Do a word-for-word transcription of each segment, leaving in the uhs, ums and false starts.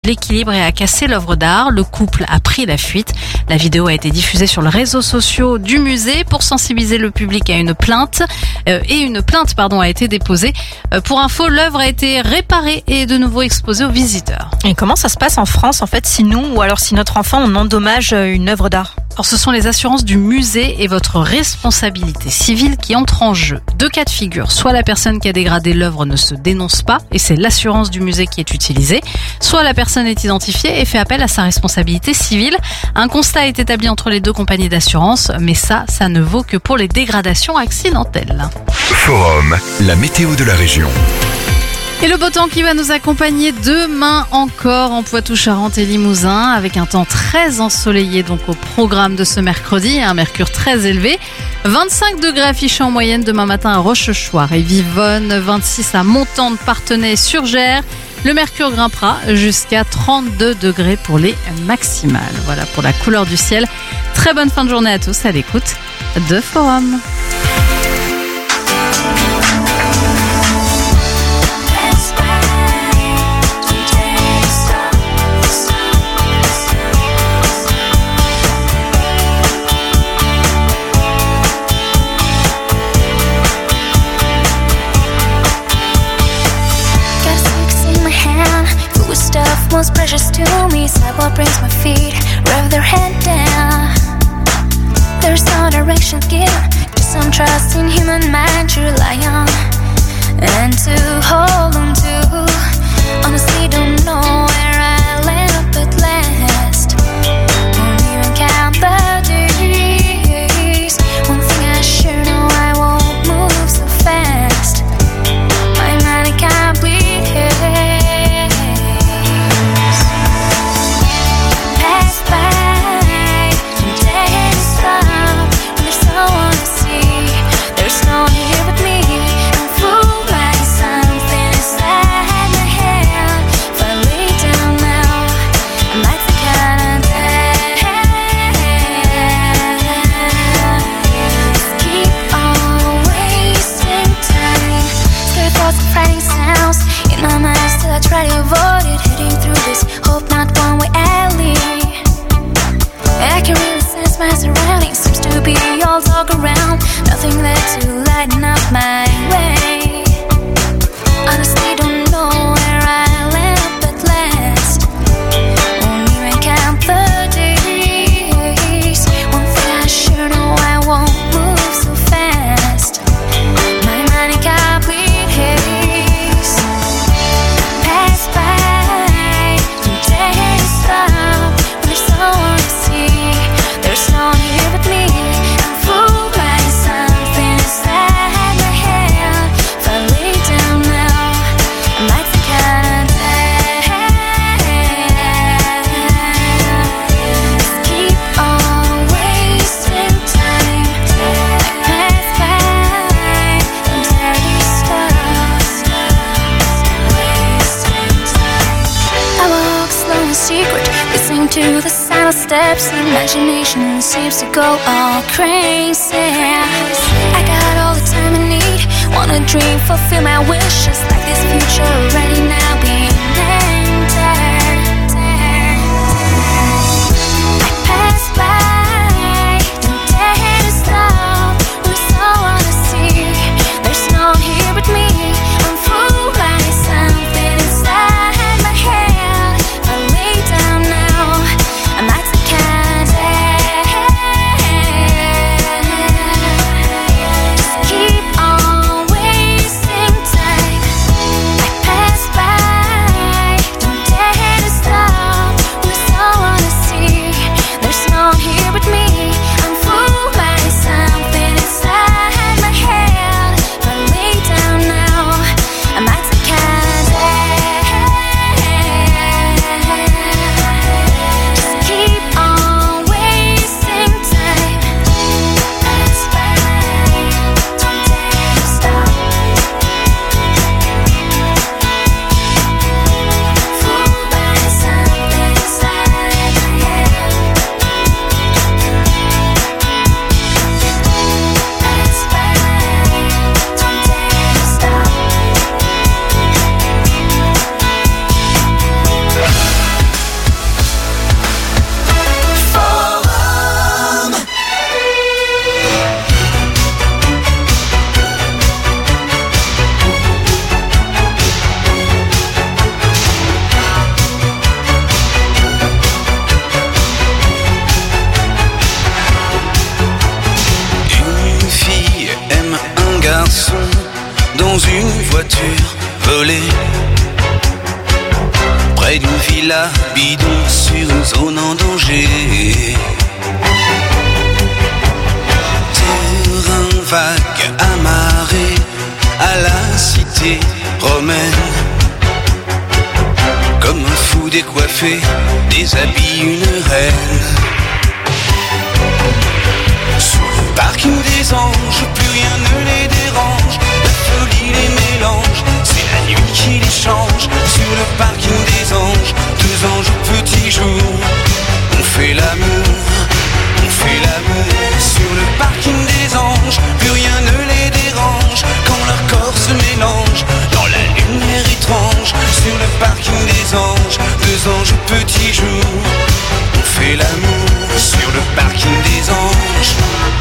l'équilibre et a cassé l'œuvre d'art. Le couple a pris la fuite. La vidéo a été diffusée sur les réseaux sociaux du musée pour sensibiliser le public à une plainte euh, et une plainte pardon a été déposée. Euh, pour info, l'œuvre a été réparée et de nouveau exposée aux visiteurs. Et comment ça se passe en France en fait si nous ou alors si notre enfant on endommage une œuvre d'art? Alors, ce sont les assurances du musée et votre responsabilité civile qui entrent en jeu. Deux cas de figure. Soit la personne qui a dégradé l'œuvre ne se dénonce pas et c'est l'assurance du musée qui est utilisée. Soit la personne est identifiée et fait appel à sa responsabilité civile. Un constat est établi entre les deux compagnies d'assurance, mais ça, ça ne vaut que pour les dégradations accidentelles. Forum, la météo de la région. Et le beau temps qui va nous accompagner demain encore en Poitou-Charentes et Limousin avec un temps très ensoleillé donc au programme de ce mercredi, un mercure très élevé. vingt-cinq degrés affichés en moyenne demain matin à Rochechouart et Vivonne, vingt-six à Montante, Parthenay, Surgères. Le mercure grimpera jusqu'à trente-deux degrés pour les maximales. Voilà pour la couleur du ciel. Très bonne fin de journée à tous à l'écoute de Forum. Most precious to me, sidewalk brings my feet, rev their head down. There's no direction given, just some trust in human mind to rely on and to hold on to. Honestly, don't know where I land up at last. Won't even count the days. One thing I sure know, I won't move so fast. My mind can't bleed. Try to avoid it, heading through this hope not one-way alley. I can really sense my surroundings, seems to be all talk around. Nothing there to lighten up my way. Honestly, don't know where I land up at last. Won't even count the days. One thing I sure know, I won't move so fast. My money can't bleed haze. To the sound of steps, imagination seems to go all crazy. I got all the time I need, wanna dream, fulfill my wishes, like this future already now being entered. I pass by, don't dare to stop, we're so on the sea. There's no one here but me, I'm fooled by something inside my head. I lay down now, I'm like the cat. Just keep on wasting time. I pass by. villa bidon sur une zone en danger. Terrain vague amarré à la cité romaine. Comme un fou décoiffé, déshabille une reine. Sur le parking des anges, plus rien ne les dérange. La folie les mélange, c'est la nuit qui les change. Sur le parking des anges, deux anges au petit jour. On fait l'amour, on fait l'amour. Sur le parking des anges, plus rien ne les dérange. Quand leur corps se mélange dans la lumière étrange. Sur le parking des anges, deux anges au petit jour. On fait l'amour sur le parking des anges.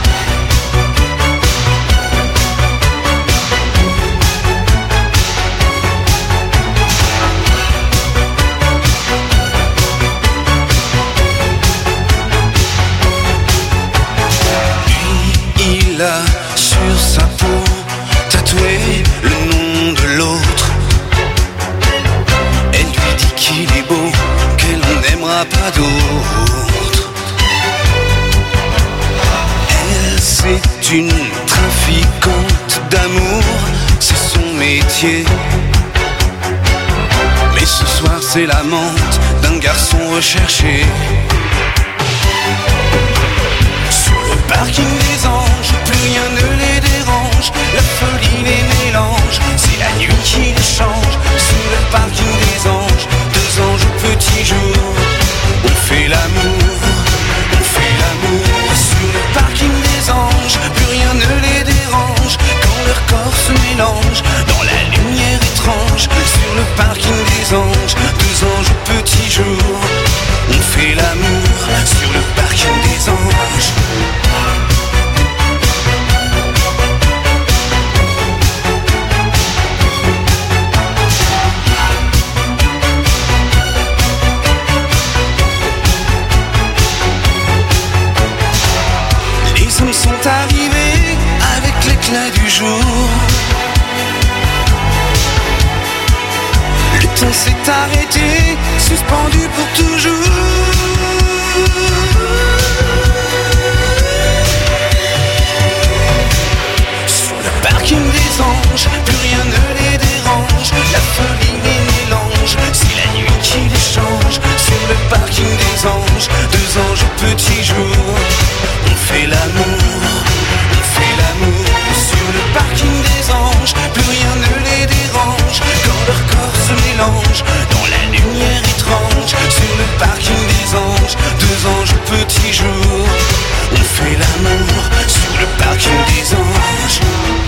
Il a sur sa peau tatoué le nom de l'autre. Elle lui dit qu'il est beau, qu'elle n'aimera pas d'autre. Elle, c'est une trafiquante d'amour, c'est son métier. Mais ce soir c'est l'amante d'un garçon recherché. Parking des anges, plus rien ne les dérange. La folie les mélange, c'est la nuit qui les change. Sur le parking des anges, deux anges au petit jour. On fait l'amour, on fait l'amour. Sur le parking des anges, plus rien ne les dérange. Quand leur corps se mélange dans la lumière étrange. Sur le parking des anges, deux anges au petit jour. On fait l'amour sur le parking des anges. Les hommes sont arrivés avec l'éclat du jour. Le temps s'est arrêté, suspendu pour toujours. Sur le parking des anges, plus rien ne les dérange. La folie les mélange, c'est la nuit qui les change. Sur le parking des anges, deux anges au petit jour. On fait l'amour, on fait l'amour. Sur le parking des anges, plus rien ne les dérange. Quand leur corps se mélange dans la lumière étrange. Sur le parking des anges, deux anges au petit jour. On fait l'amour sur le parking des anges.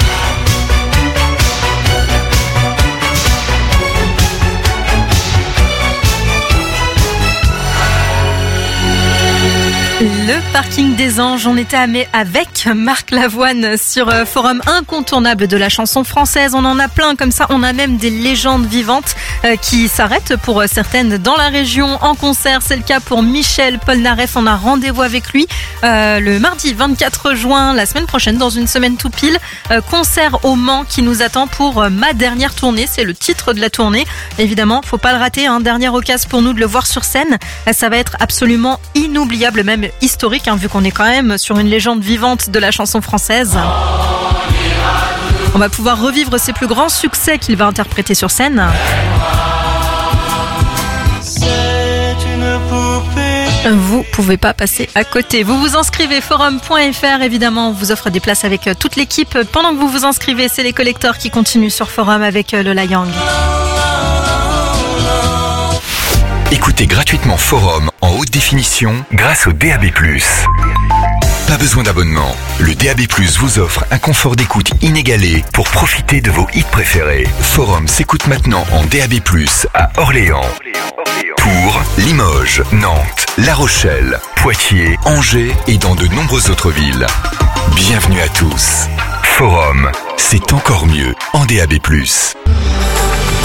Le parking des anges, on était avec Marc Lavoine sur Forum incontournable de la chanson française. On en a plein comme ça, on a même des légendes vivantes qui s'arrêtent pour certaines dans la région en concert. C'est le cas pour Michel Polnareff, on a rendez-vous avec lui euh, le mardi vingt-quatre juin, la semaine prochaine, dans une semaine tout pile. Euh, concert au Mans qui nous attend pour Ma Dernière Tournée, c'est le titre de la tournée. Évidemment, faut pas le rater, hein, dernière occasion pour nous de le voir sur scène. Ça va être absolument inoubliable, même historique, hein, vu qu'on est quand même sur une légende vivante de la chanson française. On va pouvoir revivre ses plus grands succès qu'il va interpréter sur scène. Vous pouvez pas passer à côté. Vous vous inscrivez forum point f r, évidemment, on vous offre des places avec toute l'équipe. Pendant que vous vous inscrivez, c'est les collecteurs qui continuent sur Forum avec Lola Young. Écoutez gratuitement Forum en haute définition grâce au D A B plus. Pas besoin d'abonnement. Le D A B plus vous offre un confort d'écoute inégalé pour profiter de vos hits préférés. Forum s'écoute maintenant en D A B plus à Orléans, Tours, Limoges, Nantes, La Rochelle, Poitiers, Angers et dans de nombreuses autres villes. Bienvenue à tous. Forum, c'est encore mieux en D A B plus.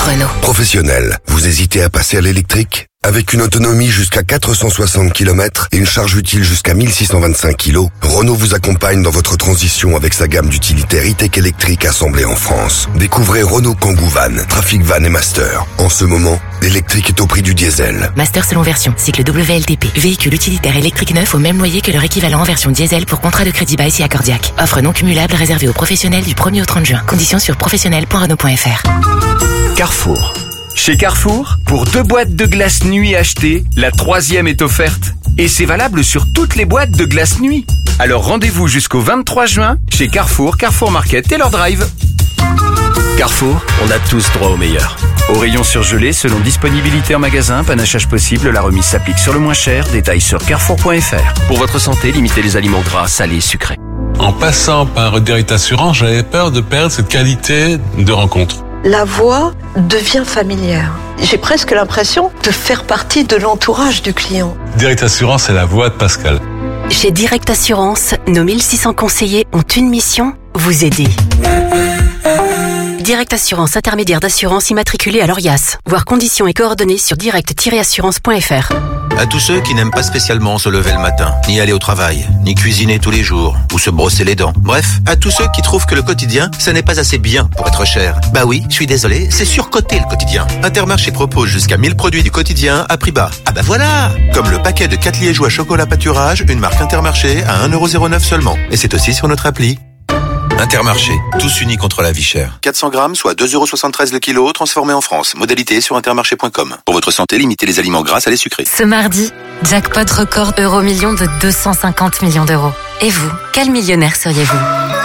Renault. Professionnel, vous hésitez à passer à l'électrique ? Avec une autonomie jusqu'à quatre cent soixante kilomètres et une charge utile jusqu'à mille six cent vingt-cinq kilos, Renault vous accompagne dans votre transition avec sa gamme d'utilitaires e-tech électriques assemblés en France. Découvrez Renault Kangoo Van, Trafic Van et Master. En ce moment, l'électrique est au prix du diesel. Master selon version, cycle W L T P. Véhicule utilitaire électrique neuf au même loyer que leur équivalent en version diesel pour contrat de crédit bail si accordiaque. Offre non cumulable réservée aux professionnels du premier au trente juin. Conditions sur professionnel point renault point f r. Carrefour. Chez Carrefour, pour deux boîtes de glace nuit achetées, la troisième est offerte. Et c'est valable sur toutes les boîtes de glace nuit. Alors rendez-vous jusqu'au vingt-trois juin chez Carrefour, Carrefour Market et leur drive. Carrefour, on a tous droit au meilleur. Au rayon surgelé, selon disponibilité en magasin, panachage possible, la remise s'applique sur le moins cher. Détails sur carrefour point f r. Pour votre santé, limitez les aliments gras, salés, sucrés. En passant par Direct Assurance, j'avais peur de perdre cette qualité de rencontre. La voix devient familière. J'ai presque l'impression de faire partie de l'entourage du client. Direct Assurance, c'est la voix de Pascal. Chez Direct Assurance, nos mille six cents conseillers ont une mission, vous aider. Direct Assurance, intermédiaire d'assurance immatriculée à l'Orias. Voir conditions et coordonnées sur direct tiret assurance point f r. À tous ceux qui n'aiment pas spécialement se lever le matin, ni aller au travail, ni cuisiner tous les jours, ou se brosser les dents. Bref, à tous ceux qui trouvent que le quotidien, ce n'est pas assez bien pour être cher. Bah oui, je suis désolé, c'est surcoté le quotidien. Intermarché propose jusqu'à mille produits du quotidien à prix bas. Ah bah voilà! Comme le paquet de quatre liégeois chocolat pâturage, une marque Intermarché à un euro zéro neuf seulement. Et c'est aussi sur notre appli. Intermarché, tous unis contre la vie chère. quatre cents grammes, soit deux euros soixante-treize le kilo, transformé en France. Modalité sur intermarché point com. Pour votre santé, limitez les aliments gras, salés, sucrés. Ce mardi, jackpot record euro million de deux cent cinquante millions d'euros. Et vous, quel millionnaire seriez-vous ?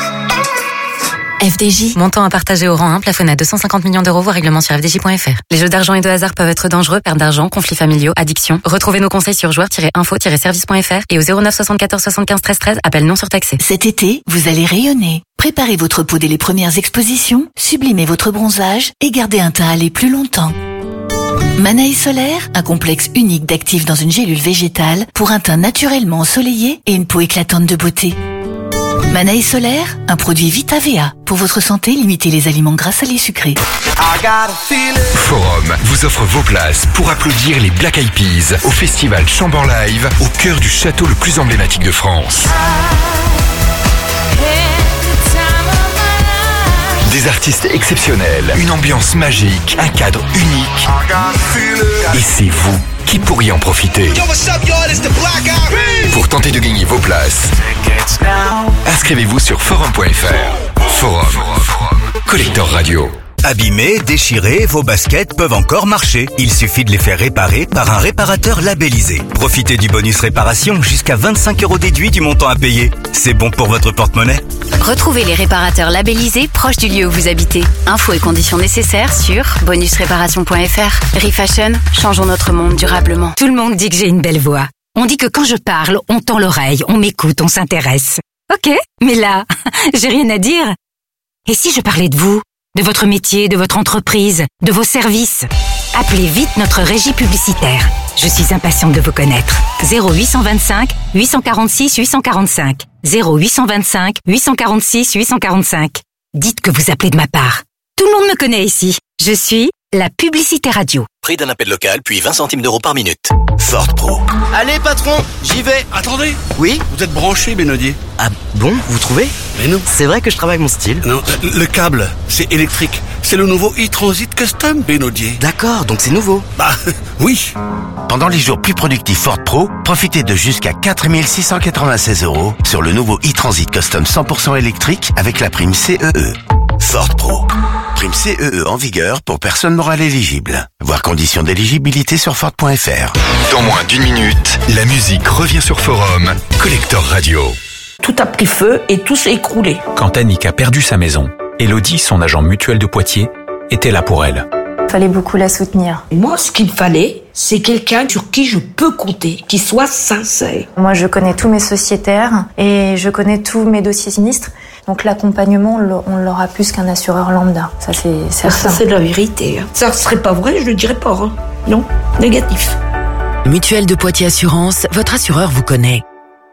F D J, montant à partager au rang un, plafonné à deux cent cinquante millions d'euros, voire règlement sur f d j point f r. Les jeux d'argent et de hasard peuvent être dangereux, perte d'argent, conflits familiaux, addiction. Retrouvez nos conseils sur joueurs tiret info tiret service point f r et au zéro neuf soixante-quatorze soixante-quinze treize treize, appel non surtaxé. Cet été, vous allez rayonner. Préparez votre peau dès les premières expositions, sublimez votre bronzage et gardez un teint allé plus longtemps. Manaï Solaire, un complexe unique d'actifs dans une gélule végétale pour un teint naturellement ensoleillé et une peau éclatante de beauté. Manaï Solaire, un produit Vita V A. Pour votre santé, limitez les aliments gras, salés, sucrés. Forum vous offre vos places pour applaudir les Black Eyed Peas au festival Chambord Live au cœur du château le plus emblématique de France. Des artistes exceptionnels, une ambiance magique, un cadre unique. Et c'est vous qui pourriez en profiter. Pour tenter de gagner vos places, inscrivez-vous sur forum point f r. Forum, Collector Radio. Abîmés, déchirés, vos baskets peuvent encore marcher. Il suffit de les faire réparer par un réparateur labellisé. Profitez du bonus réparation jusqu'à vingt-cinq euros déduits du montant à payer. C'est bon pour votre porte-monnaie. Retrouvez les réparateurs labellisés proches du lieu où vous habitez. Infos et conditions nécessaires sur bonus réparation point f r. Refashion, changeons notre monde durablement. Tout le monde dit que j'ai une belle voix. On dit que quand je parle, on tend l'oreille, on m'écoute, on s'intéresse. Ok, mais là, j'ai rien à dire. Et si je parlais de vous ? De votre métier, de votre entreprise, de vos services. Appelez vite notre régie publicitaire. Je suis impatiente de vous connaître. zéro huit cent vingt-cinq huit cent quarante-six huit cent quarante-cinq. zéro huit cent vingt-cinq huit cent quarante-six huit cent quarante-cinq. Dites que vous appelez de ma part. Tout le monde me connaît ici. Je suis la publicité radio. Prix d'un appel local, puis vingt centimes d'euros par minute. Ford Pro. Allez patron, j'y vais. Attendez. Oui? Vous êtes branché, Benodier. Ah bon, vous trouvez? Mais non. C'est vrai que je travaille mon style. Non, le câble, c'est électrique. C'est le nouveau e-Transit Custom, Benodier. D'accord, donc c'est nouveau. Bah, oui. Pendant les jours plus productifs Ford Pro, profitez de jusqu'à quatre mille six cent quatre-vingt-seize euros sur le nouveau e-Transit Custom cent pour cent électrique avec la prime C E E. Ford Pro. Prime C E E en vigueur pour personnes morales éligibles. Voir conditions d'éligibilité sur Ford point f r. Dans moins d'une minute, la musique revient sur Forum, Collector Radio. Tout a pris feu et tout s'est écroulé. Quand Annick a perdu sa maison, Elodie, son agent mutuel de Poitiers, était là pour elle. Il fallait beaucoup la soutenir. Moi, ce qu'il fallait, c'est quelqu'un sur qui je peux compter, qui soit sincère. Moi, je connais tous mes sociétaires et je connais tous mes dossiers sinistres. Donc l'accompagnement, on l'aura plus qu'un assureur lambda. Ça, c'est certain. Ça, c'est la vérité. Ça serait pas vrai, je le dirais pas. Hein. Non, négatif. Mutuelle de Poitiers Assurance, votre assureur vous connaît.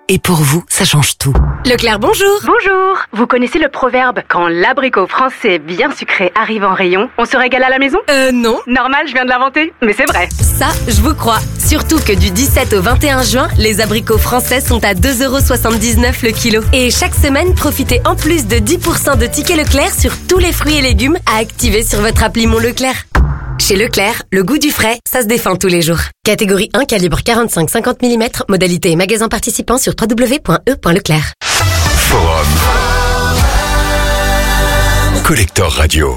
Et pour vous, ça change tout. Leclerc, bonjour. Bonjour. Vous connaissez le proverbe « Quand l'abricot français bien sucré arrive en rayon, on se régale à la maison » Euh, non. Normal, je viens de l'inventer, mais c'est vrai. Ça, je vous crois. Surtout que du dix-sept au vingt et un juin, les abricots français sont à deux euros soixante-dix-neuf le kilo. Et chaque semaine, profitez en plus de dix pour cent de tickets Leclerc sur tous les fruits et légumes à activer sur votre appli Mon Leclerc. Chez Leclerc, le goût du frais, ça se défend tous les jours. Catégorie un, calibre quarante-cinq à cinquante millimètres, modalité et magasin participant sur w w w point e point leclerc. Forum Collector Radio.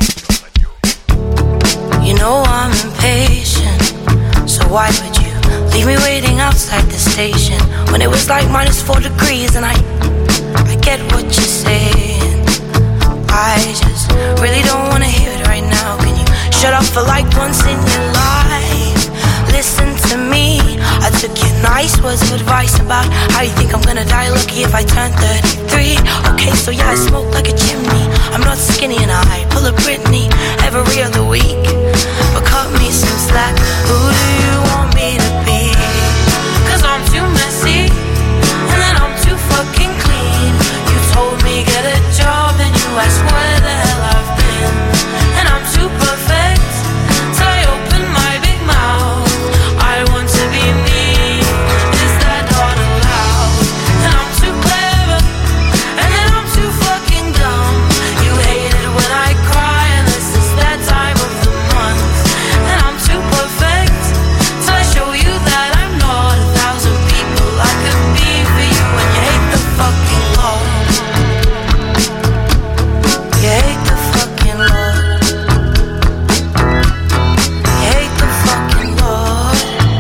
You know I'm impatient, so why would you leave me waiting outside the station when it was like minus four degrees and I, I get what you're saying. I just really don't wanna hear it right now. Can you shut up for like once in your life? Listen to me, I took your nice words of advice about how you think I'm gonna die lucky if I turn thirty-three. Okay, so yeah, I smoke like a chimney, I'm not skinny and I pull a Britney every other week. But cut me some slack, who do you want me to be? Cause I'm too messy, and then I'm too fucking clean. You told me get a job, and you asked where the hell I've been. And I'm too perfect, till I open my big mouth. I want to be me, is that not allowed? And I'm too clever, and then I'm too fucking dumb. You hate it when I cry, and this is that time of the month. And I'm too perfect, till I show you that I'm not a thousand people I could be for you. And you hate the fucking Lord. You hate the fucking Lord. You hate the fucking Lord.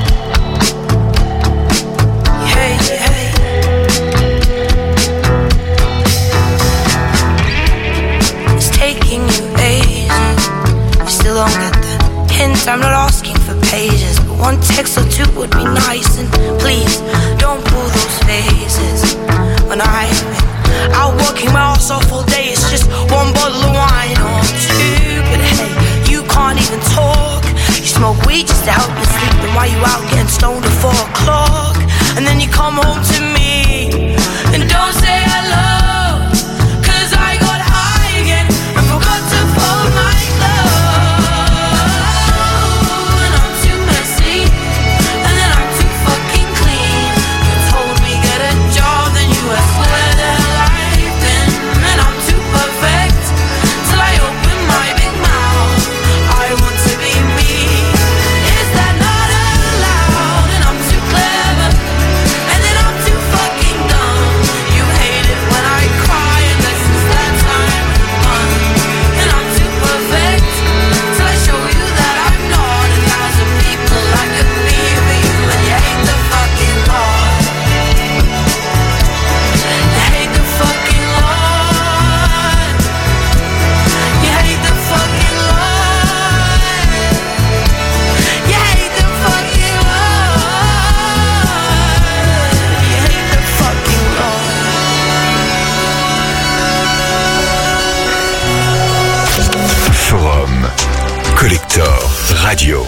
You hate, you hate. It's taking you ages. You still don't get the hint. I'm not asking for pages, but one text or two would be nice. And please don't pull those faces when I've been out working my ass off all day. It's just one bottle of wine or two, but hey, you can't even talk. You smoke weed just to help you sleep, then why you out getting stoned at four o'clock? And then you come home to me and don't say hello, cause I got high again and forgot to fold my clothes. And I'm too messy, and then I'm too fucking clean. You told me get a job, then you asked where the hell I've been. And I'm too perfect, till I open my big mouth. I want to be me, is that not allowed? And I'm too clever, and then I'm too fucking dumb. You hate it when I cry, and this is that time of the month. And I'm too perfect, till I show you that I'm not a thousand people I could be for you. And you hate the fucking Lord. You hate the fucking Lord. You hate the fucking Lord. You hate the fucking Lord. You hate the fucking Lord. Forum Collector Radio.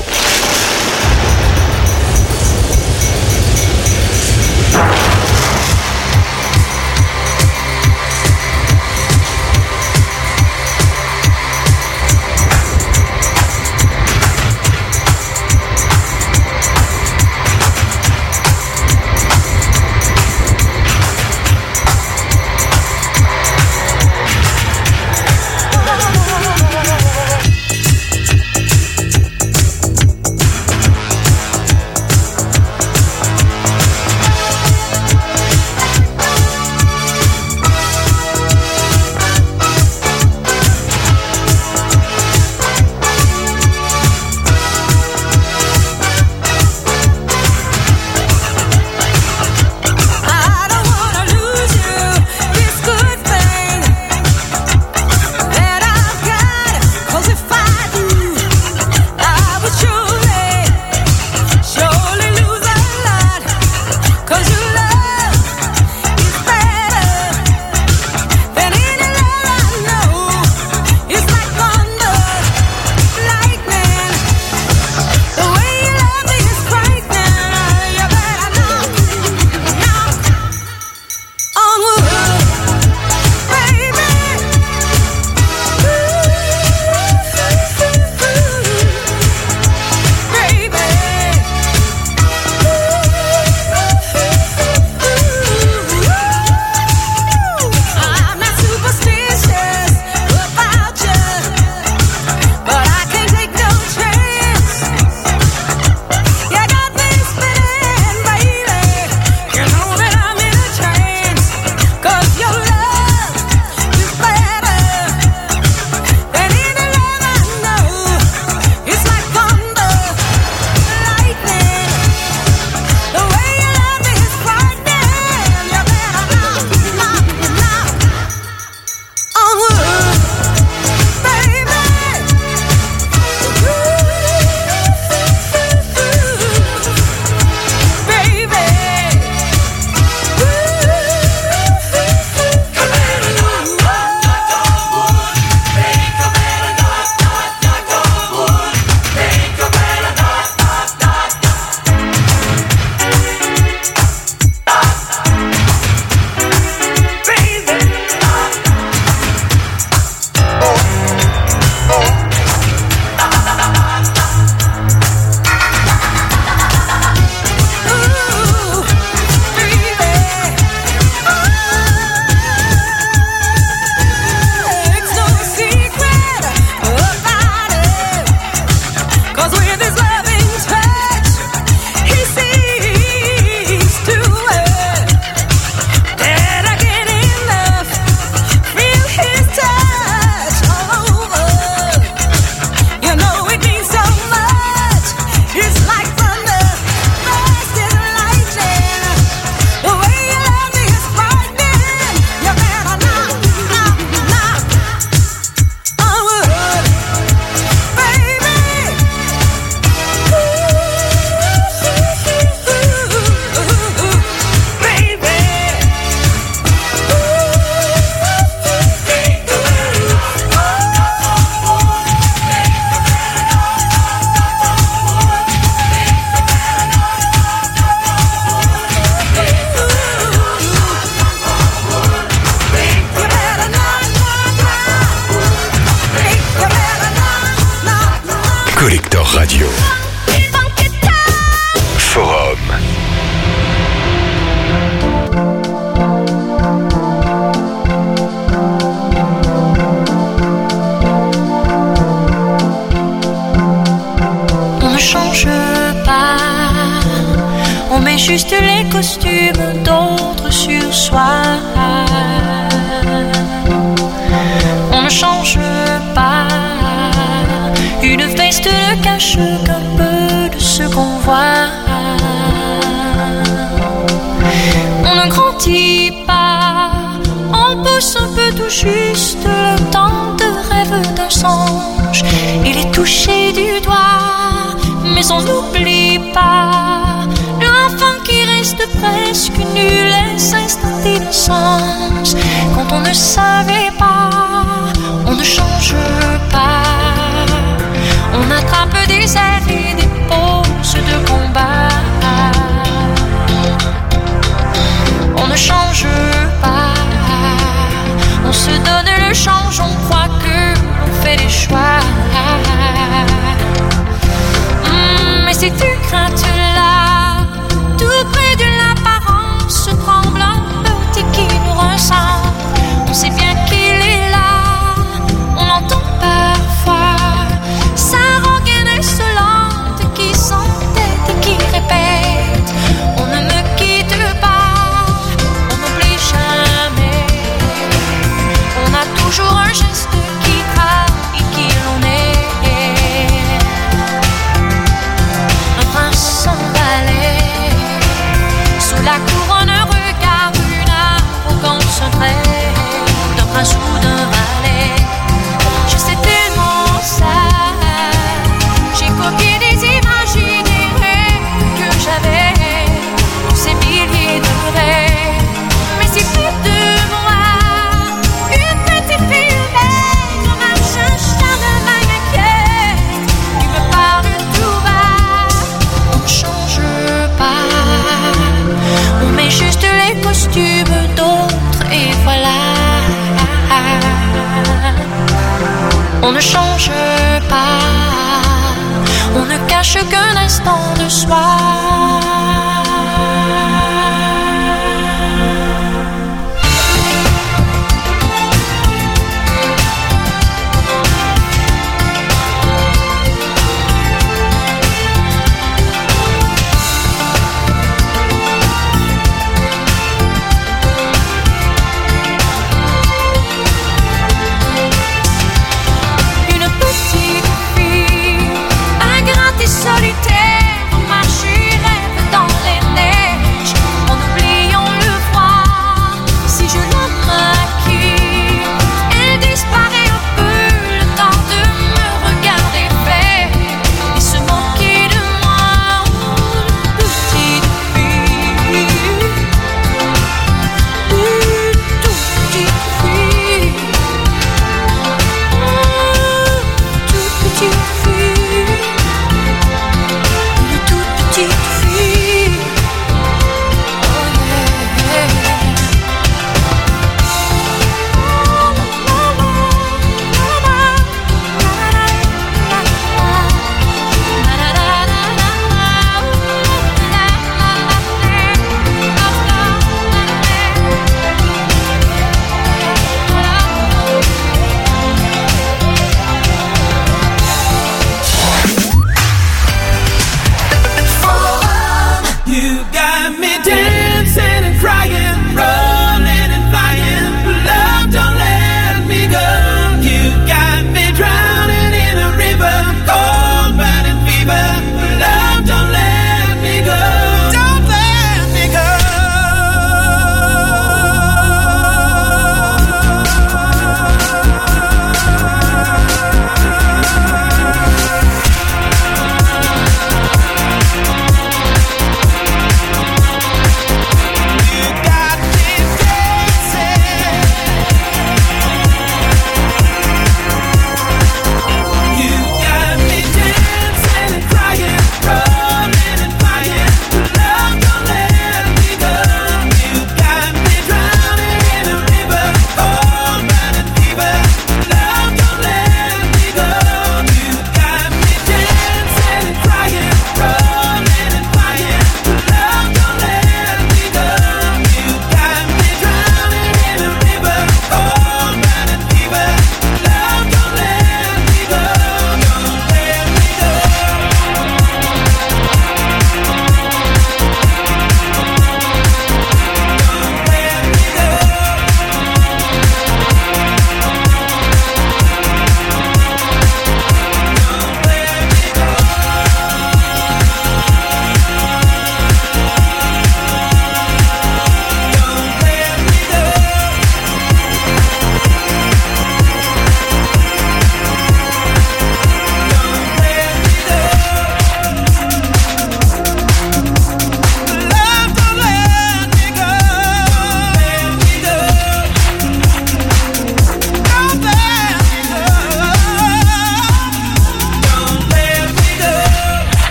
meilleure radio. Forum. On ne change pas, on met juste les costumes d'autres sur soi. On ne change pas, une veste ne cache qu'un peu de ce qu'on voit. On ne grandit pas, on pousse un peu tout juste le temps de rêve d'un songe. Il est touché du doigt, mais on n'oublie pas l'enfant qui reste presque nul et s'installe d'innocence. Quand on ne savait pas, on ne change pas. On attrape des ailes et des poses de combat. On ne change pas, on se donne le change, on croit que l'on fait des choix. Mmh, mais ces deux craintes-là, tout près de l'apparence, tremble un petit qui nous ressemble. On sait bien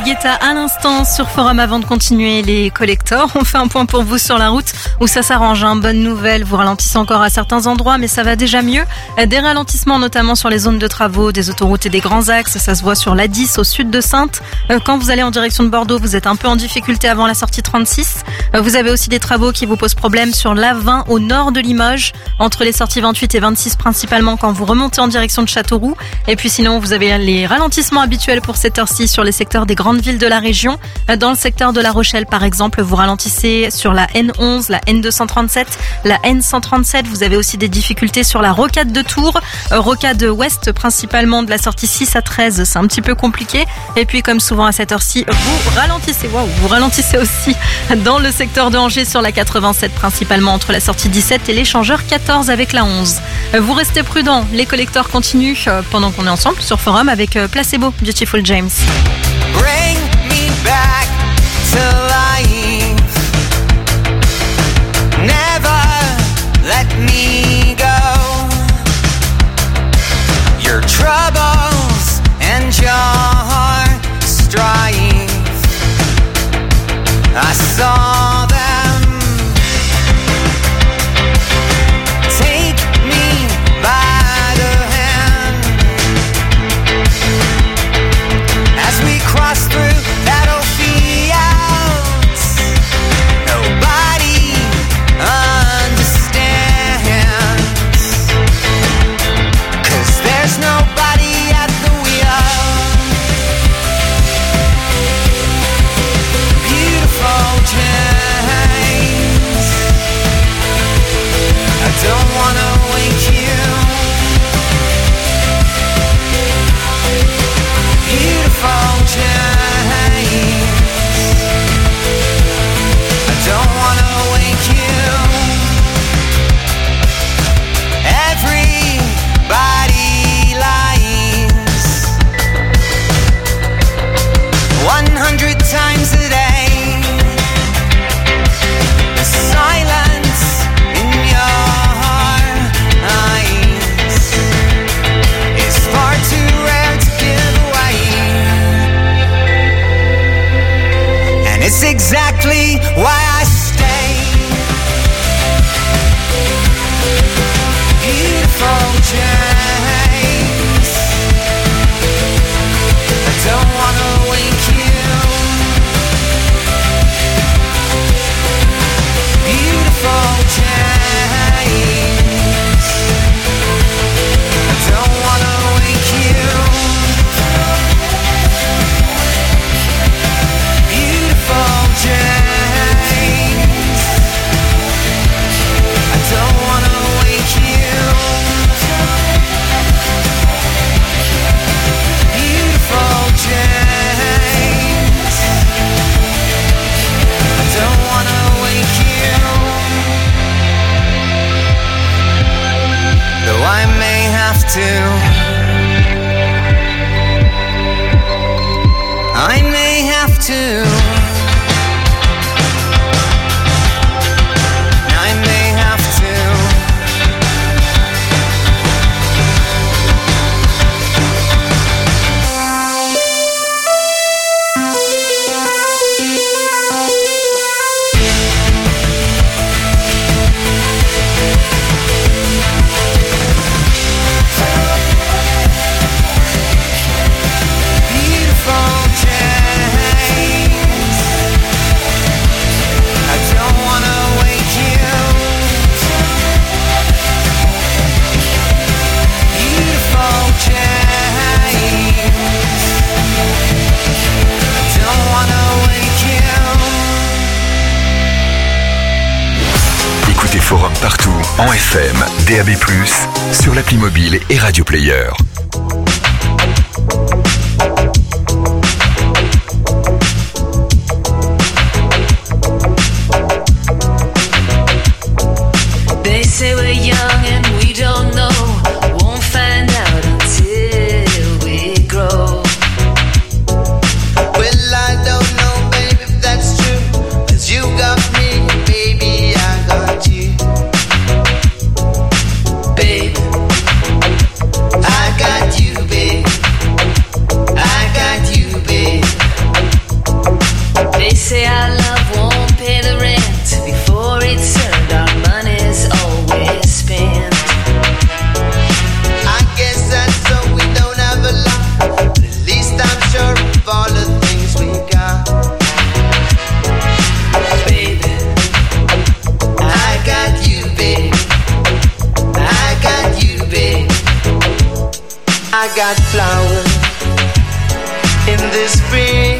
Guetta à l'instant sur Forum avant de continuer les collectors. On fait un point pour vous sur la route où ça s'arrange. Hein. Bonne nouvelle, vous ralentissez encore à certains endroits, mais ça va déjà mieux. Des ralentissements notamment sur les zones de travaux, des autoroutes et des grands axes. Ça se voit sur l'A dix au sud de Saintes. Quand vous allez en direction de Bordeaux, vous êtes un peu en difficulté avant la sortie trente-six. Vous avez aussi des travaux qui vous posent problème sur l'A vingt au nord de Limoges, entre les sorties vingt-huit et vingt-six principalement quand vous remontez en direction de Châteauroux. Et puis sinon, vous avez les ralentissements habituels pour cette heure-ci sur les secteurs des grandes villes de la région. Dans le secteur de La Rochelle, par exemple, vous ralentissez sur la N onze, la N deux cent trente-sept, la N cent trente-sept. Vous avez aussi des difficultés sur la rocade de Tours, rocade ouest principalement de la sortie six à treize. C'est un petit peu compliqué. Et puis, comme souvent à cette heure-ci, vous ralentissez, waouh, vous ralentissez aussi dans le secteur de Angers sur la quatre-vingt-sept, principalement entre la sortie dix-sept et l'échangeur quatorze avec la onze. Vous restez prudents. Les collecteurs continuent pendant qu'on est ensemble sur Forum avec Placebo, Beautiful James. Bring me back to life. Never let me go. Your troubles and your strife, I saw them. Take me by the hand as we cross through battlefields. Nobody understands, 'cause there's nobody at the wheel. Beautiful James, I don't wanna wake you. Beautiful James, I don't wanna wake you. Everybody lies one hundred times a day. The silence in your eyes is far too rare to give away, and it's exactly why I stay. Beautiful James, I don't wanna wake you. Beautiful James, I don't wanna wake you. Beautiful James, I don't wanna wake you. Beautiful James, I don't wanna wake you. Though I may have to, I may have to, I may have to. Beautiful James, I don't wanna wake you. Beautiful James, I don't wanna wake you. Écoutez Forum partout, en F M, D A B plus, sur l'appli mobile et Radio Player. They say we're young and we don't know. Won't find out until we grow. Well, I don't know, baby, if that's true. 'Cause you got me, baby, I got you. Babe, I got got flowers in the spring.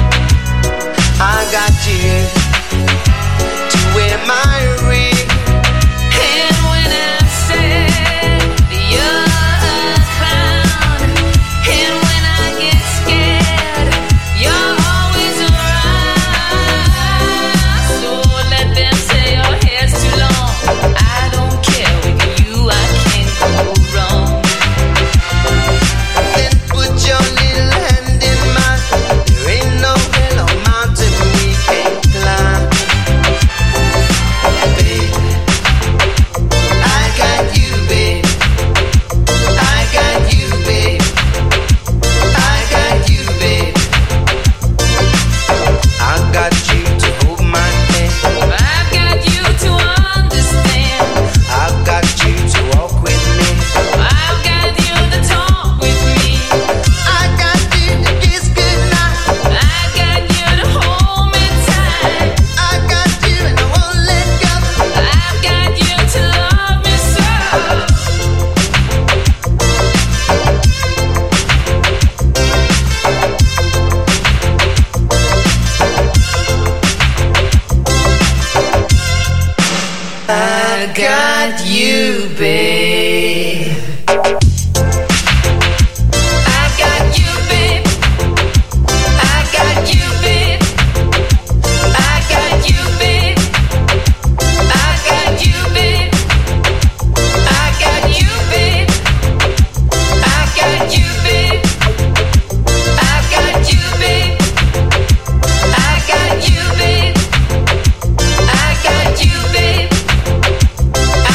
I got you to wear my ring. And when I said you're a clown, and when I get scared, you're always around. So let them say your hair's too long. I don't care, with you I can't go wrong. Then put your little hand in mine. There ain't no hill or mountain we can't climb. Baby, I got you, babe. I got you, babe. I got you, babe. I got you to hold my hand. I've got you to understand. I've got you to walk with me. I've got you to talk with me. I got you to kiss goodnight. I got you to hold me tight. I got you and I won't let go. I've got you to love me so. I got you, babe. I got you, babe. I got you, babe. I got you, babe. I got you, babe. I got you, babe. I got you, babe. I got you, babe. I got you, babe. I got you, babe. I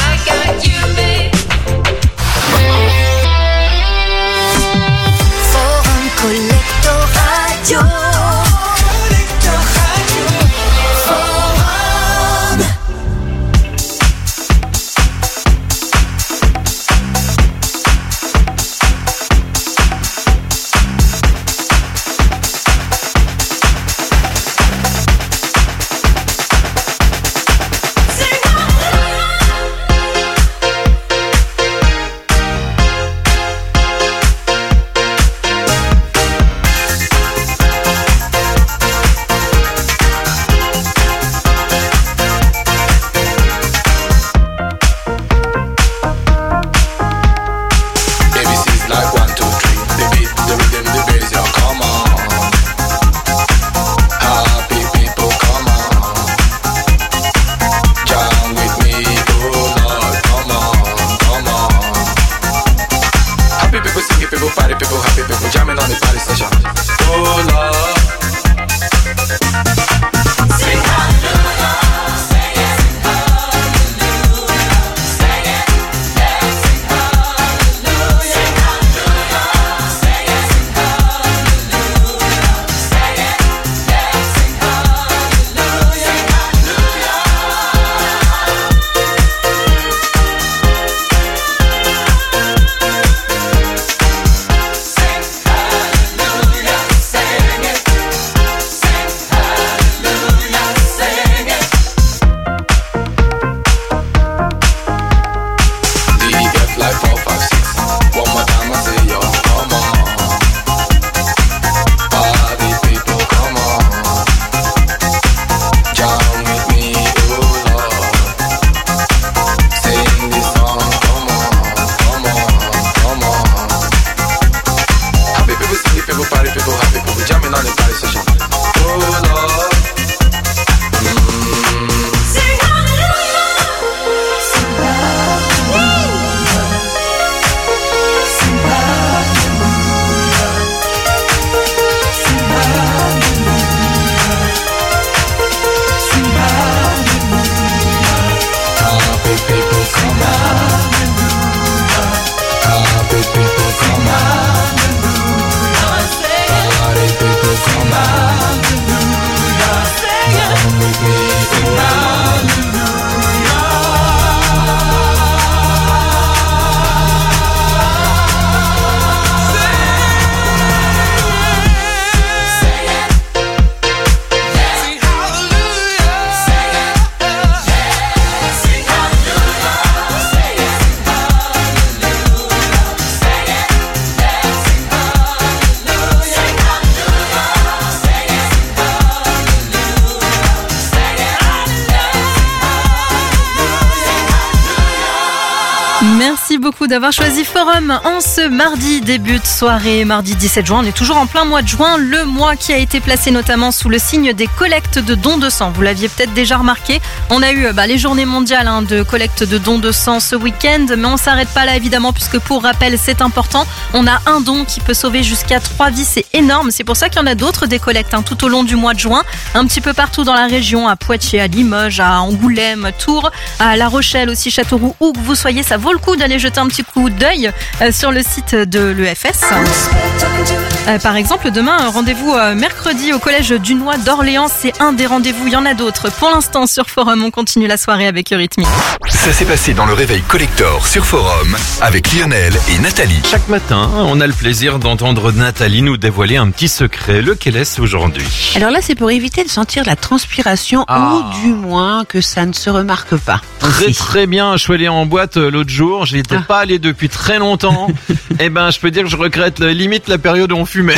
Merci beaucoup d'avoir choisi Forum en ce mardi, début de soirée, mardi dix-sept juin. On est toujours en plein mois de juin, le mois qui a été placé notamment sous le signe des collectes de dons de sang. Vous l'aviez peut-être déjà remarqué. On a eu bah, les journées mondiales hein, de collecte de dons de sang ce week-end, mais on s'arrête pas là évidemment puisque pour rappel, c'est important. On a un don qui peut sauver jusqu'à trois vies, c'est énorme. C'est pour ça qu'il y en a d'autres des collectes hein, tout au long du mois de juin, un petit peu partout dans la région, à Poitiers, à Limoges, à Angoulême, Tours, à La Rochelle aussi, Châteauroux, où que vous soyez, ça vaut le coup d'aller jeter un petit coup d'œil euh, sur le site de l'E F S. Euh, par exemple, demain, rendez-vous euh, mercredi au collège Dunois d'Orléans. C'est un des rendez-vous, il y en a d'autres. Pour l'instant, sur Forum, on continue la soirée avec Eurythmique. Ça s'est passé dans le réveil collector sur Forum avec Lionel et Nathalie. Chaque matin, on a le plaisir d'entendre Nathalie nous dévoiler un petit secret. Lequel est-ce aujourd'hui? Alors là, c'est pour éviter de sentir la transpiration Ah. ou du moins que ça ne se remarque pas. Très très bien, je suis allé en boîte euh, l'autre jour, j'y étais pas allé depuis très longtemps. Eh ben, je peux dire que je regrette euh, limite la période où on fumait.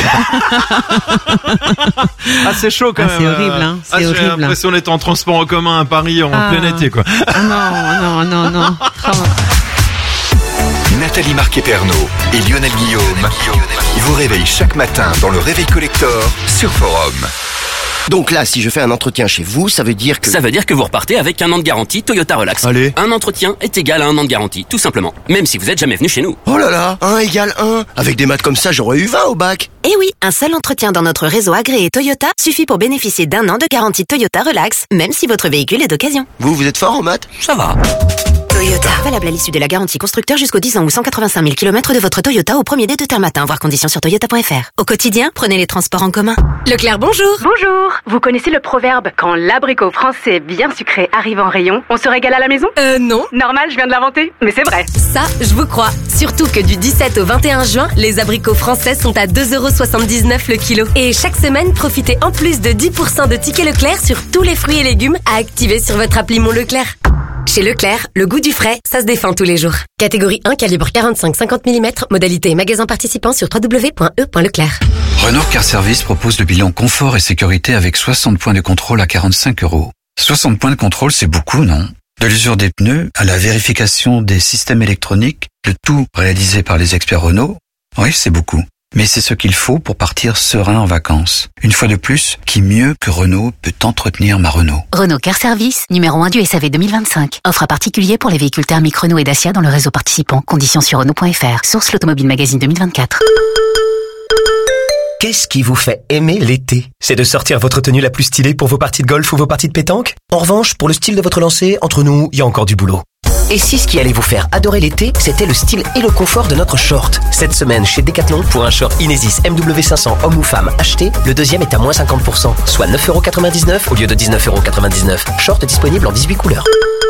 Ah, c'est chaud quand Ah, même. c'est horrible, hein, c'est Ah, j'ai horrible. l'impression d'être en transport en commun à Paris en Ah. plein été, quoi. Ah non, non, non, non. Nathalie Marquet-Pernot et Lionel Guillaume vous réveillent chaque matin dans le réveil collector sur Forum. Donc là, si je fais un entretien chez vous, ça veut dire que... Ça veut dire que vous repartez avec un an de garantie Toyota Relax. Allez. Un entretien est égal à un an de garantie, tout simplement. Même si vous êtes jamais venu chez nous. Oh là là, un égale un. Avec des maths comme ça, j'aurais eu vingt au bac. Eh oui, un seul entretien dans notre réseau agréé Toyota suffit pour bénéficier d'un an de garantie Toyota Relax, même si votre véhicule est d'occasion. Vous, vous êtes fort en maths? Ça va. Toyota. Valable à l'issue de la garantie constructeur jusqu'aux dix ans ou cent quatre-vingt-cinq mille kilomètres de votre Toyota au premier dé de terre matin, voir conditions sur toyota point f r. Au quotidien, prenez les transports en commun. Leclerc, bonjour. Bonjour. Vous connaissez le proverbe « Quand l'abricot français bien sucré arrive en rayon, on se régale à la maison » Euh, non. Normal, je viens de l'inventer, mais c'est vrai. Ça, je vous crois. Surtout que du dix-sept au vingt et un juin, les abricots français sont à deux euros soixante-dix-neuf le kilo. Et chaque semaine, profitez en plus de dix pour cent de tickets Leclerc sur tous les fruits et légumes à activer sur votre appli Mon Leclerc. Chez Leclerc, le goût du frais, ça se défend tous les jours. Catégorie un, calibre quarante-cinq à cinquante millimètres, modalité et magasin participant sur w w w point e point leclerc. Renault Car Service propose le bilan confort et sécurité avec soixante points de contrôle à quarante-cinq euros. soixante points de contrôle, c'est beaucoup, non? De l'usure des pneus à la vérification des systèmes électroniques, le tout réalisé par les experts Renault. Oui, c'est beaucoup. Mais c'est ce qu'il faut pour partir serein en vacances. Une fois de plus, qui mieux que Renault peut entretenir ma Renault? Renault Car Service, numéro un du S A V deux mille vingt-cinq. Offre à particulier pour les véhicules thermiques Renault et Dacia dans le réseau participant. Conditions sur Renault point f r. Source l'Automobile Magazine deux mille vingt-quatre. Qu'est-ce qui vous fait aimer l'été? C'est de sortir votre tenue la plus stylée pour vos parties de golf ou vos parties de pétanque? En revanche, pour le style de votre lancer, entre nous, il y a encore du boulot. Et si ce qui allait vous faire adorer l'été, c'était le style et le confort de notre short? Cette semaine, chez Decathlon, pour un short Inesis M W cinq cents homme ou femme acheté, le deuxième est à moins cinquante pour cent, soit neuf euros quatre-vingt-dix-neuf au lieu de dix-neuf euros quatre-vingt-dix-neuf. Short disponible en dix-huit couleurs.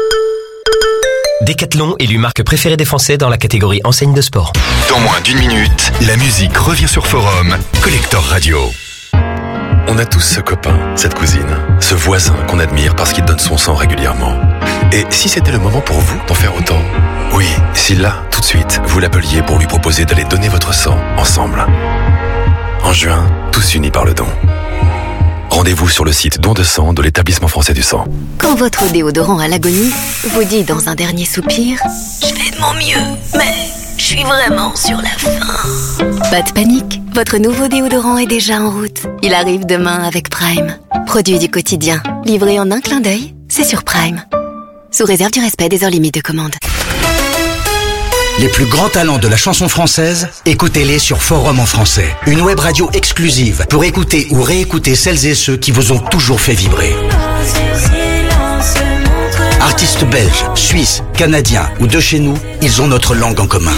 Decathlon, élu marque préférée des Français dans la catégorie enseigne de sport. Dans moins d'une minute, la musique revient sur Forum Collector Radio. On a tous ce copain, cette cousine, ce voisin qu'on admire parce qu'il donne son sang régulièrement. Et si c'était le moment pour vous d'en faire autant? Oui, si là, tout de suite, vous l'appeliez pour lui proposer d'aller donner votre sang ensemble. En juin, tous unis par le don. Rendez-vous sur le site don de sang de l'Établissement français du sang. Quand votre déodorant à l'agonie vous dit dans un dernier soupir « Je fais de mon mieux, mais je suis vraiment sur la fin ». Pas de panique, votre nouveau déodorant est déjà en route. Il arrive demain avec Prime. Produit du quotidien, livré en un clin d'œil, c'est sur Prime. Sous réserve du respect des heures limites de commande. Les plus grands talents de la chanson française, écoutez-les sur Forum en français. Une web radio exclusive pour écouter ou réécouter celles et ceux qui vous ont toujours fait vibrer. Artistes belges, suisses, canadiens ou de chez nous, ils ont notre langue en commun.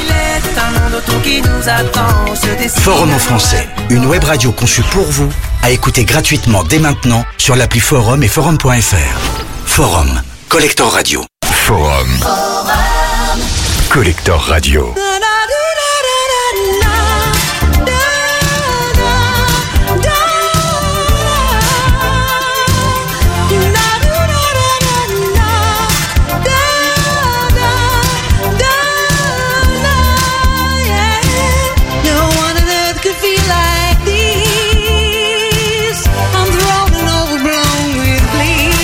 Forum en français, une web radio conçue pour vous, à écouter gratuitement dès maintenant sur l'appli Forum et forum point f r. Forum, Collector Radio. Forum Collector Radio.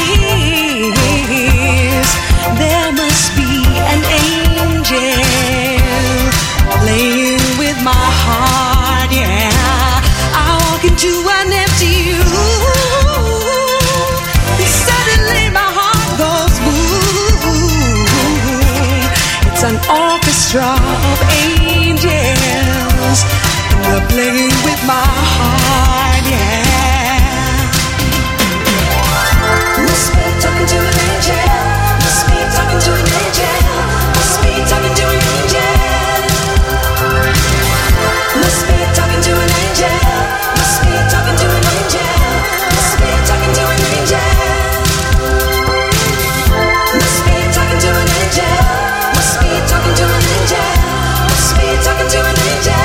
There must be an angel my heart, yeah. Must be talking to an angel. Must be talking to an angel. Must be talking to an angel. Must be talking to an angel. Must be talking to an angel. Must be talking to an angel. Must be talking to an angel. Must be talking to an angel. Must be talking to an angel.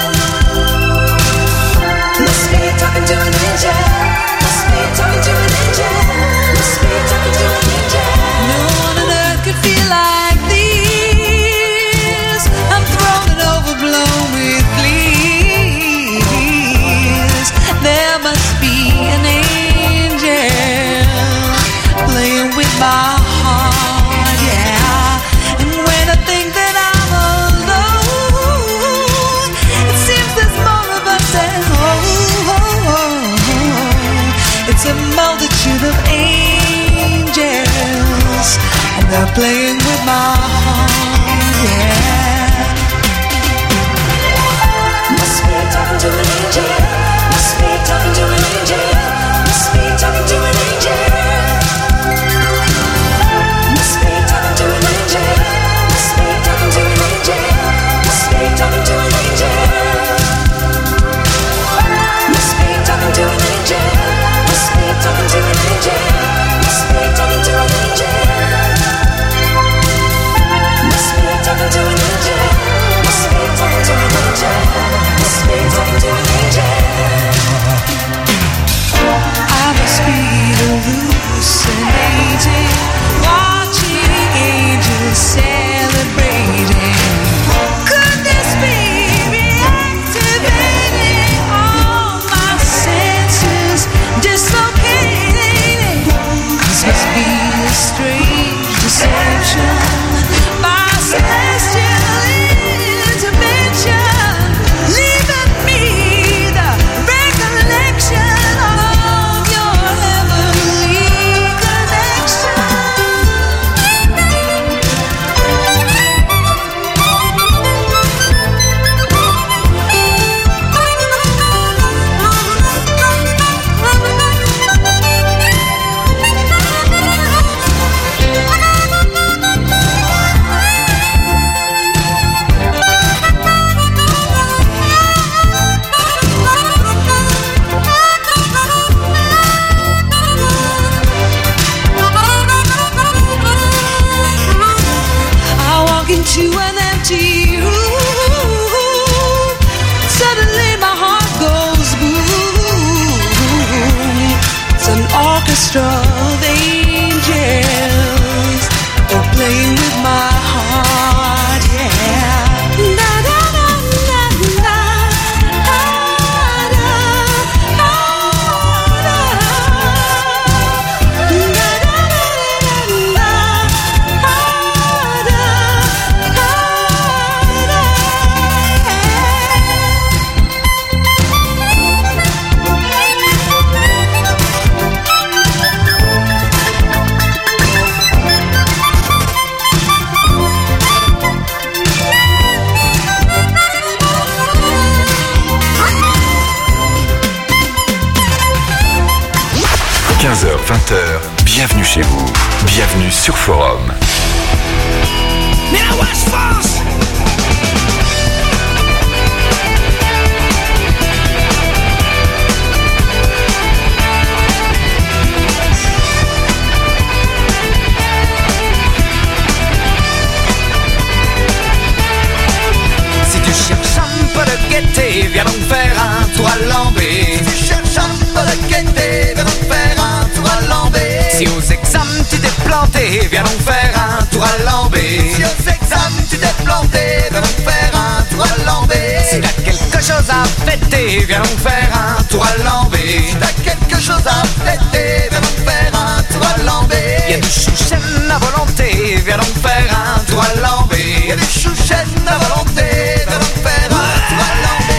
Must be talking to an angel. Must be talking to an angel. Must be talking to an angel. No one on earth could feel like this. I'm thrown and overblown with bliss. There must be an angel playing with my heart, yeah. And when I think that I'm alone, it seems there's more of us at home. It's a multitude of angels, and they're playing with my heart, yeah. Must be talking to an angel. Must be talking to an angel. Must be talking to an angel. Must be talking to an angel. Must be talking to an angel. Must be talking to an angel. Must be talking to an angel. Must be talking to an angel. Must be talking to an angel. Must be talking to an angel. Must be talking to an angel. Must be talking to an angel. I must be hallucinating, watching angels celebrating. Could this be reactivating all my senses, dislocating? This must be a strange deception by celestial intervention, leaving me the recollection of your heavenly connection. I walk into an empty room. Suddenly my heart goes boom. It's an orchestra of angels, all playing with my heart, yeah. Da, da, da, da, da, da, da, da, da. Da, da, da, da, da, quinze heures vingt heures, bienvenue chez vous. Bienvenue sur Forum. Mais la West France! Si tu cherches un peu de gaieté, viens donc faire un tour à Lambé. Si tu cherches un peu de gaieté, viens donc faire un tour à Lambé. Si aux examens tu t'es planté, viens donc faire un tour à Lambé. Si aux examens tu t'es planté, viens donc faire un tour à Lambé. Si t'as quelque chose à fêter, viens donc faire un tour à Lambé. Si t'as quelque chose à fêter, viens donc faire un tour à Lambé. Y'a du chouchen à volonté, viens donc faire un tour à Lambé. Y'a du chouchen à volonté, viens donc faire un tour à Lambé.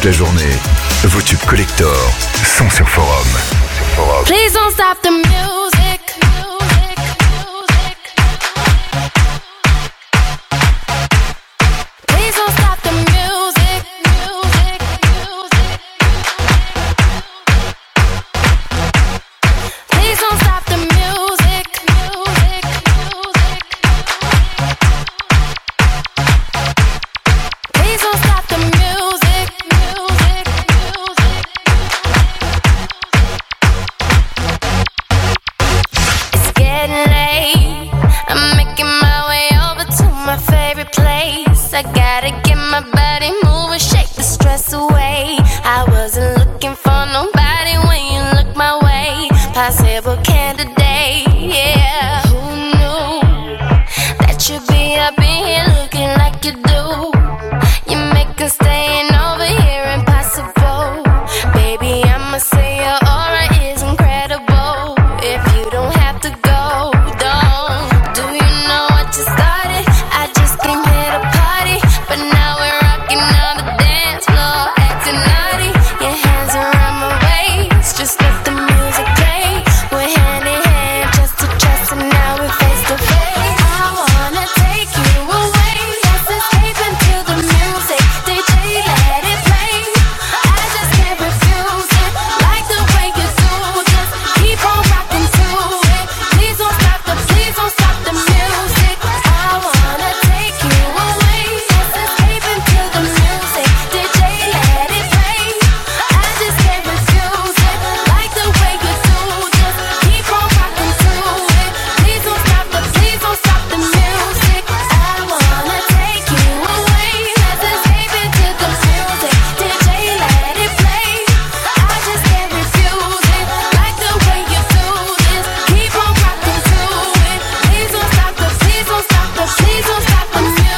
la journée. Vos tubes collector sont sur Forum. Please don't stop the music. Please don't stop the music. Music, music. Please don't stop the music. Music, music. Please don't stop the music. Music, music. It's getting late. I'm making my way over to my favorite place. I gotta get my body moving, shake the stress away. I wasn't looking for nobody when you look my way. Possible candidate, yeah. Who knew that you'd be up in here looking like you do? You make us staying over here impossible. Baby, I'ma say your aura is incredible. If you don't have to go, don't. Do you know what you started? I just came here to party, but now we're rocking on the dance floor, acting naughty. Your hands around my waist, just let the music play. We're hand in hand, just to trust, and now we're face to face. I wanna take you away, let's escape into the music. D J, let it play. I just can't refuse it, like the way you do. Just keep on rocking to it. Please don't stop the, please don't stop the music. I wanna take you away, let's escape into the music. D J, let it play. I just can't refuse it, like the way you do. Just keep on rocking to it. Please don't stop the, please don't stop the music. I wanna take you away, let's escape into the music. D J, let it play. I just can't refuse it, like the way you do. Just keep on rocking to it. Please don't stop the, please don't stop the, please don't stop the music.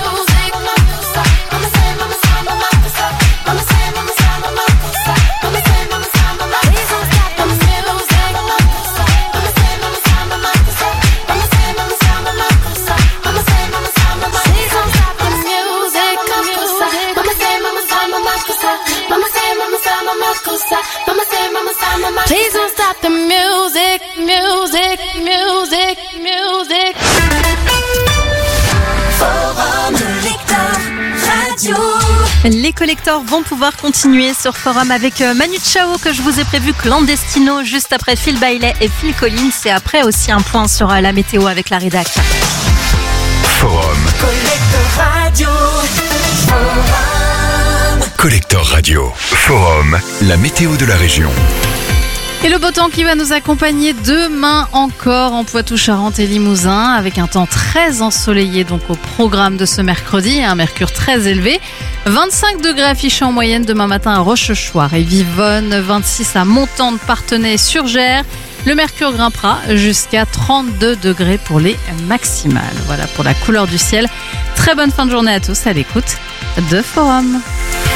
Mama say, mama say, mama say, mama say, mama say, mama say, mama say, mama say, mama say. Please don't stop the music. Mama say, mama say, mama say, mama say, mama say, mama say, mama say, mama say, mama say, mama say. Please don't stop the music. Mama say, mama say, mama say, mama say, mama say, mama say, mama say, mama say, mama say. Please don't stop the music, music, music, music. Forum Collector Radio. Les collecteurs vont pouvoir continuer sur Forum avec euh, Manu Chao que je vous ai prévu Clandestino juste après Phil Bailey et Phil Collins, et après aussi un point sur euh, la météo avec la rédac. Forum. Collector Radio. Forum. Collector Radio. Forum. La météo de la région. Et le beau temps qui va nous accompagner demain encore en Poitou-Charentes et Limousin, avec un temps très ensoleillé donc au programme de ce mercredi, un mercure très élevé. vingt-cinq degrés affichés en moyenne demain matin à Rochechouart et Vivonne, vingt-six à Montante, Parthenay-sur-Gers. Le mercure grimpera jusqu'à trente-deux degrés pour les maximales. Voilà pour la couleur du ciel. Très bonne fin de journée à tous à l'écoute de Forum.